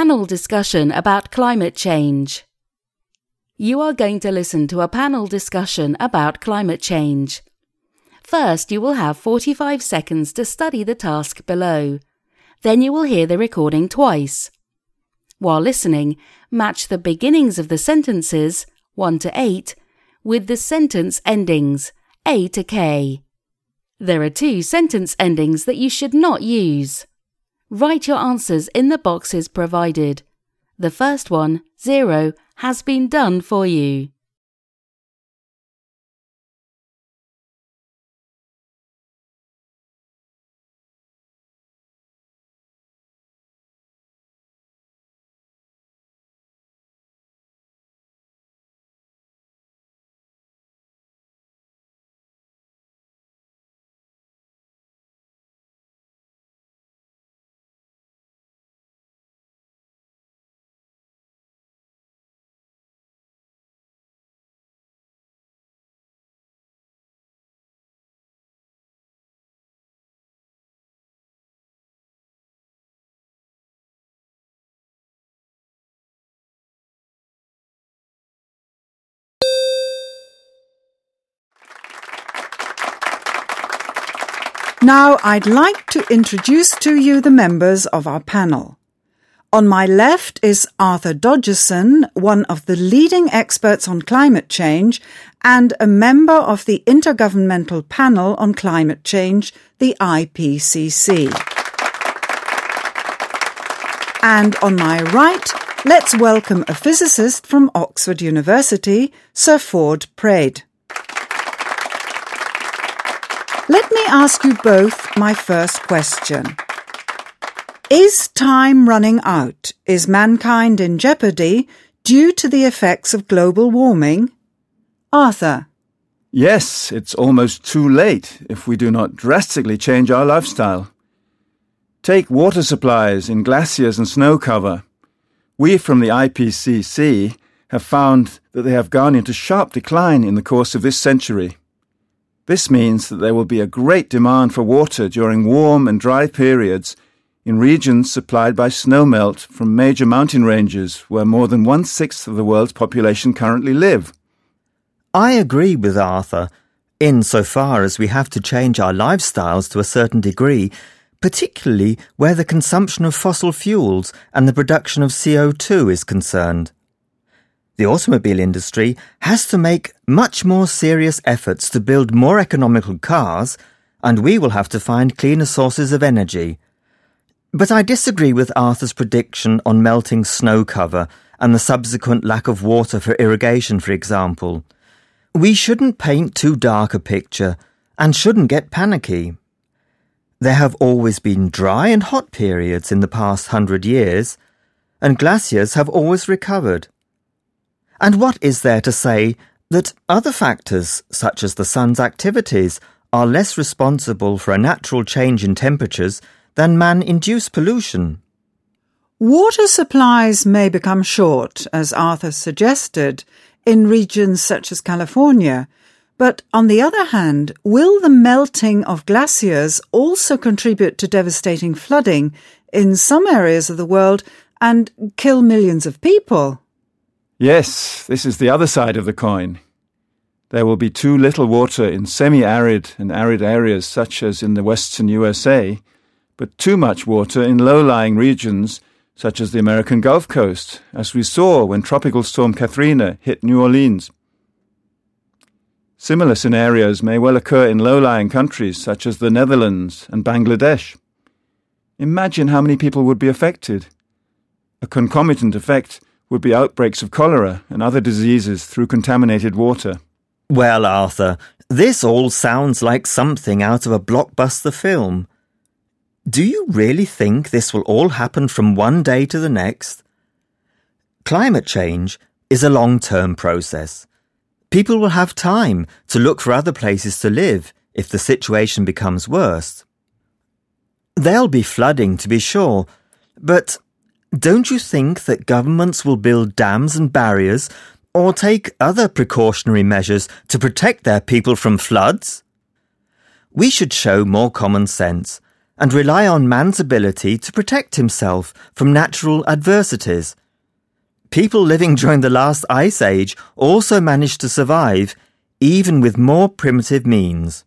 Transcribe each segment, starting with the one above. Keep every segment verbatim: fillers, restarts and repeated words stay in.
panel discussion about climate change. You are going to listen to a panel discussion about climate change. First, you will have forty-five seconds to study the task below. Then you will hear the recording twice. While listening, match the beginnings of the sentences, one to eight, with the sentence endings, A to K. There are two sentence endings that you should not use. Write your answers in the boxes provided. The first one, zero, has been done for you. Now I'd like to introduce to you the members of our panel. On my left is Arthur Dodgerson, one of the leading experts on climate change and a member of the Intergovernmental Panel on Climate Change, the I P C C. And on my right, let's welcome a physicist from Oxford University, Sir Ford Praed. Let me ask you both my first question. Is time running out? Is mankind in jeopardy due to the effects of global warming? Arthur. Yes, it's almost too late if we do not drastically change our lifestyle. Take water supplies in glaciers and snow cover. We from the I P C C have found that they have gone into sharp decline in the course of this century. This means that there will be a great demand for water during warm and dry periods in regions supplied by snowmelt from major mountain ranges where more than one-sixth of the world's population currently live. I agree with Arthur, insofar as we have to change our lifestyles to a certain degree, particularly where the consumption of fossil fuels and the production of C O two is concerned. The automobile industry has to make much more serious efforts to build more economical cars, and we will have to find cleaner sources of energy. But I disagree with Arthur's prediction on melting snow cover and the subsequent lack of water for irrigation, for example. We shouldn't paint too dark a picture and shouldn't get panicky. There have always been dry and hot periods in the past hundred years, and glaciers have always recovered. And what is there to say that other factors, such as the sun's activities, are less responsible for a natural change in temperatures than man-induced pollution? Water supplies may become short, as Arthur suggested, in regions such as California. But on the other hand, will the melting of glaciers also contribute to devastating flooding in some areas of the world and kill millions of people? Yes, this is the other side of the coin. There will be too little water in semi-arid and arid areas such as in the western U S A, but too much water in low-lying regions such as the American Gulf Coast, as we saw when Tropical Storm Katrina hit New Orleans. Similar scenarios may well occur in low-lying countries such as the Netherlands and Bangladesh. Imagine how many people would be affected. A concomitant effect would be outbreaks of cholera and other diseases through contaminated water. Well, Arthur, this all sounds like something out of a blockbuster film. Do you really think this will all happen from one day to the next? Climate change is a long-term process. People will have time to look for other places to live if the situation becomes worse. There'll be flooding, to be sure, but don't you think that governments will build dams and barriers or take other precautionary measures to protect their people from floods? We should show more common sense and rely on man's ability to protect himself from natural adversities. People living during the last ice age also managed to survive, even with more primitive means.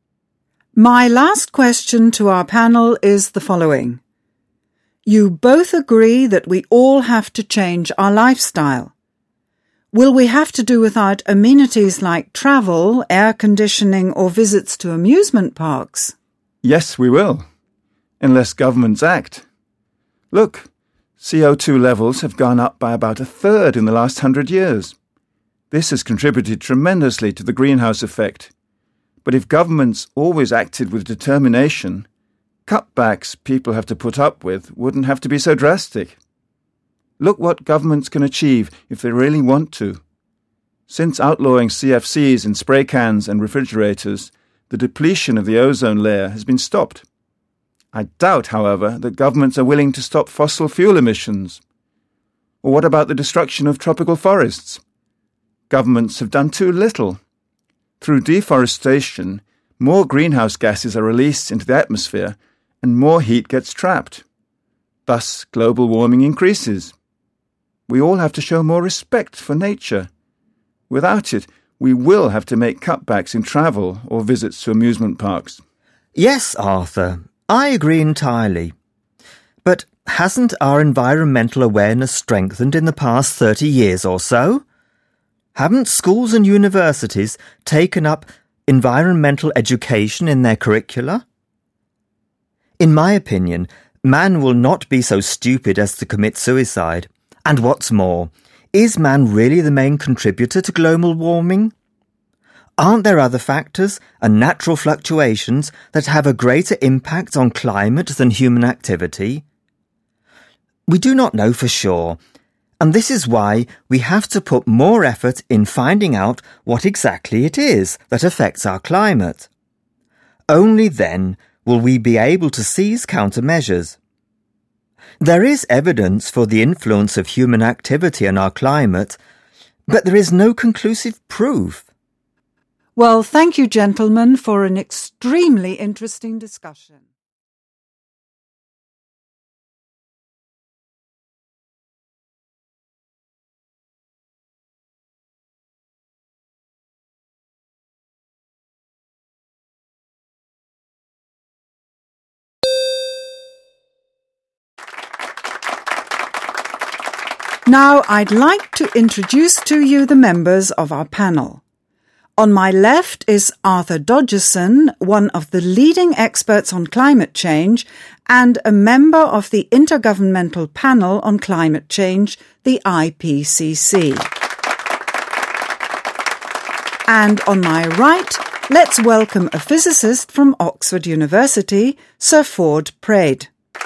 My last question to our panel is the following. You both agree that we all have to change our lifestyle. Will we have to do without amenities like travel, air conditioning or visits to amusement parks? Yes, we will, unless governments act. Look, C O two levels have gone up by about a third in the last hundred years. This has contributed tremendously to the greenhouse effect. But if governments always acted with determination, cutbacks people have to put up with wouldn't have to be so drastic. Look what governments can achieve if they really want to. Since outlawing C F Cs in spray cans and refrigerators, the depletion of the ozone layer has been stopped. I doubt, however, that governments are willing to stop fossil fuel emissions. Or what about the destruction of tropical forests? Governments have done too little. Through deforestation, more greenhouse gases are released into the atmosphere and more heat gets trapped. Thus, global warming increases. We all have to show more respect for nature. Without it, we will have to make cutbacks in travel or visits to amusement parks. Yes, Arthur, I agree entirely. But hasn't our environmental awareness strengthened in the past thirty years or so? Haven't schools and universities taken up environmental education in their curricula? In my opinion, man will not be so stupid as to commit suicide. And what's more, is man really the main contributor to global warming? Aren't there other factors and natural fluctuations that have a greater impact on climate than human activity? We do not know for sure, and this is why we have to put more effort in finding out what exactly it is that affects our climate. Only then will we be able to seize countermeasures. There is evidence for the influence of human activity on our climate, but there is no conclusive proof. Well, thank you, gentlemen, for an extremely interesting discussion. Now I'd like to introduce to you the members of our panel. On my left is Arthur Dodgerson, one of the leading experts on climate change and a member of the Intergovernmental Panel on Climate Change, the I P C C. And on my right, let's welcome a physicist from Oxford University, Sir Ford Praed.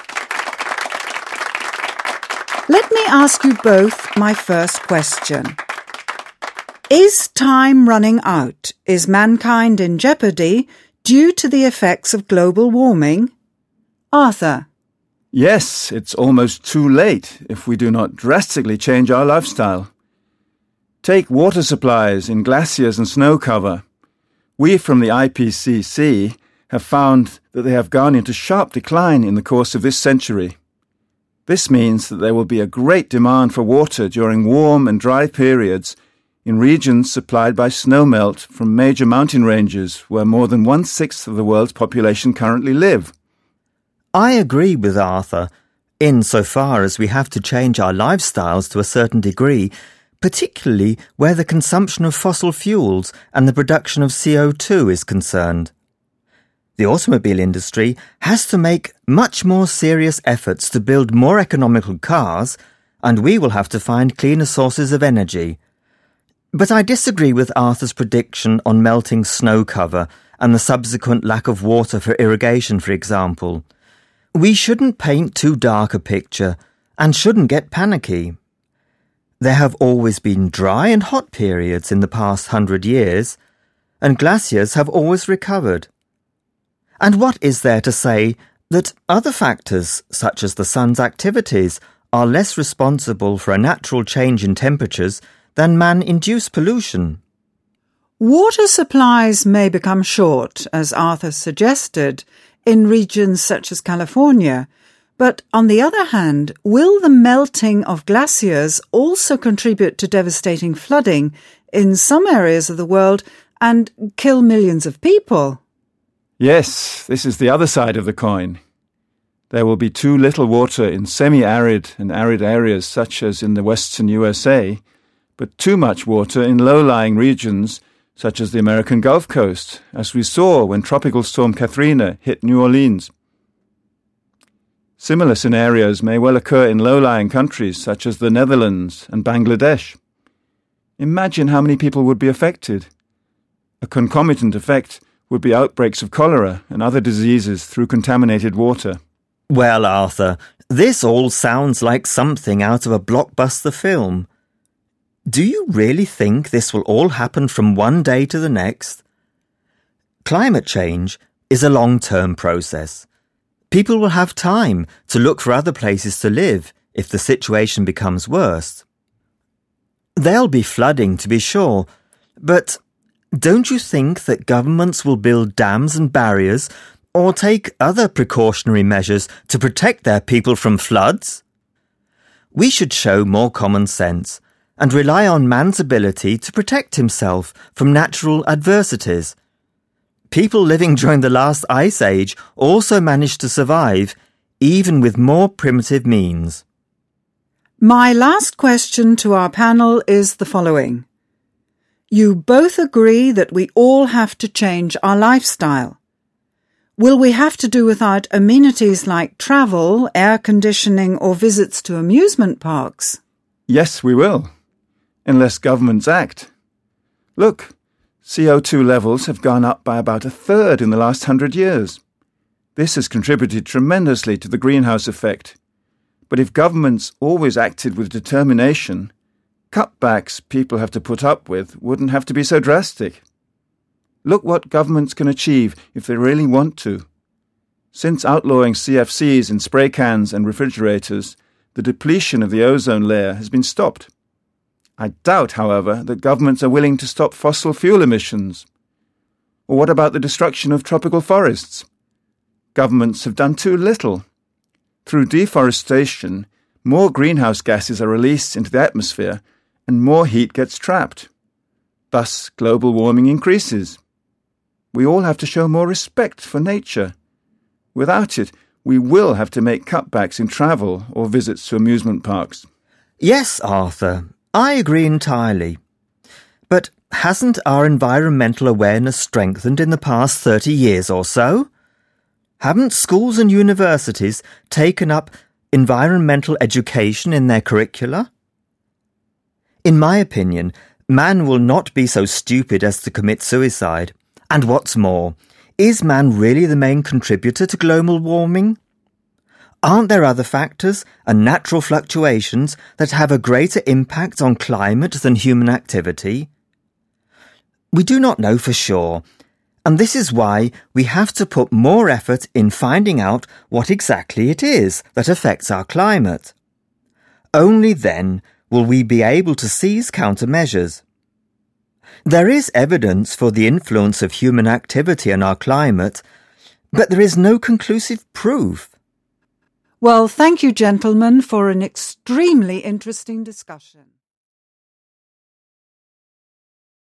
Let me ask you both my first question. Is time running out? Is mankind in jeopardy due to the effects of global warming? Arthur. Yes, it's almost too late if we do not drastically change our lifestyle. Take water supplies in glaciers and snow cover. We from the I P C C have found that they have gone into sharp decline in the course of this century. This means that there will be a great demand for water during warm and dry periods in regions supplied by snowmelt from major mountain ranges where more than one-sixth of the world's population currently live. I agree with Arthur, insofar as we have to change our lifestyles to a certain degree, particularly where the consumption of fossil fuels and the production of C O two is concerned. The automobile industry has to make much more serious efforts to build more economical cars, and we will have to find cleaner sources of energy. But I disagree with Arthur's prediction on melting snow cover and the subsequent lack of water for irrigation, for example. We shouldn't paint too dark a picture and shouldn't get panicky. There have always been dry and hot periods in the past hundred years, and glaciers have always recovered. And what is there to say that other factors, such as the sun's activities, are less responsible for a natural change in temperatures than man-induced pollution? Water supplies may become short, as Arthur suggested, in regions such as California, but on the other hand, will the melting of glaciers also contribute to devastating flooding in some areas of the world and kill millions of people? Yes, this is the other side of the coin. There will be too little water in semi-arid and arid areas such as in the western U S A, but too much water in low-lying regions such as the American Gulf Coast, as we saw when Tropical Storm Katrina hit New Orleans. Similar scenarios may well occur in low-lying countries such as the Netherlands and Bangladesh. Imagine how many people would be affected. A concomitant effect would be outbreaks of cholera and other diseases through contaminated water. Well, Arthur, this all sounds like something out of a blockbuster film. Do you really think this will all happen from one day to the next? Climate change is a long-term process. People will have time to look for other places to live if the situation becomes worse. There'll be flooding, to be sure, but don't you think that governments will build dams and barriers or take other precautionary measures to protect their people from floods? We should show more common sense and rely on man's ability to protect himself from natural adversities. People living during the last ice age also managed to survive, even with more primitive means. My last question to our panel is the following. You both agree that we all have to change our lifestyle. Will we have to do without amenities like travel, air conditioning, or visits to amusement parks? Yes, we will, unless governments act. Look, C O two levels have gone up by about a third in the last hundred years. This has contributed tremendously to the greenhouse effect. But if governments always acted with determination, cutbacks people have to put up with wouldn't have to be so drastic. Look what governments can achieve if they really want to. Since outlawing C F Cs in spray cans and refrigerators, the depletion of the ozone layer has been stopped. I doubt, however, that governments are willing to stop fossil fuel emissions. Or what about the destruction of tropical forests? Governments have done too little. Through deforestation, more greenhouse gases are released into the atmosphere and more heat gets trapped. Thus, global warming increases. We all have to show more respect for nature. Without it, we will have to make cutbacks in travel or visits to amusement parks. Yes, Arthur, I agree entirely. But hasn't our environmental awareness strengthened in the past thirty years or so? Haven't schools and universities taken up environmental education in their curricula? In my opinion, man will not be so stupid as to commit suicide. And what's more, is man really the main contributor to global warming? Aren't there other factors and natural fluctuations that have a greater impact on climate than human activity? We do not know for sure, and this is why we have to put more effort in finding out what exactly it is that affects our climate. Only then will we be able to seize countermeasures. There is evidence for the influence of human activity on our climate, but there is no conclusive proof. Well, thank you, gentlemen, for an extremely interesting discussion.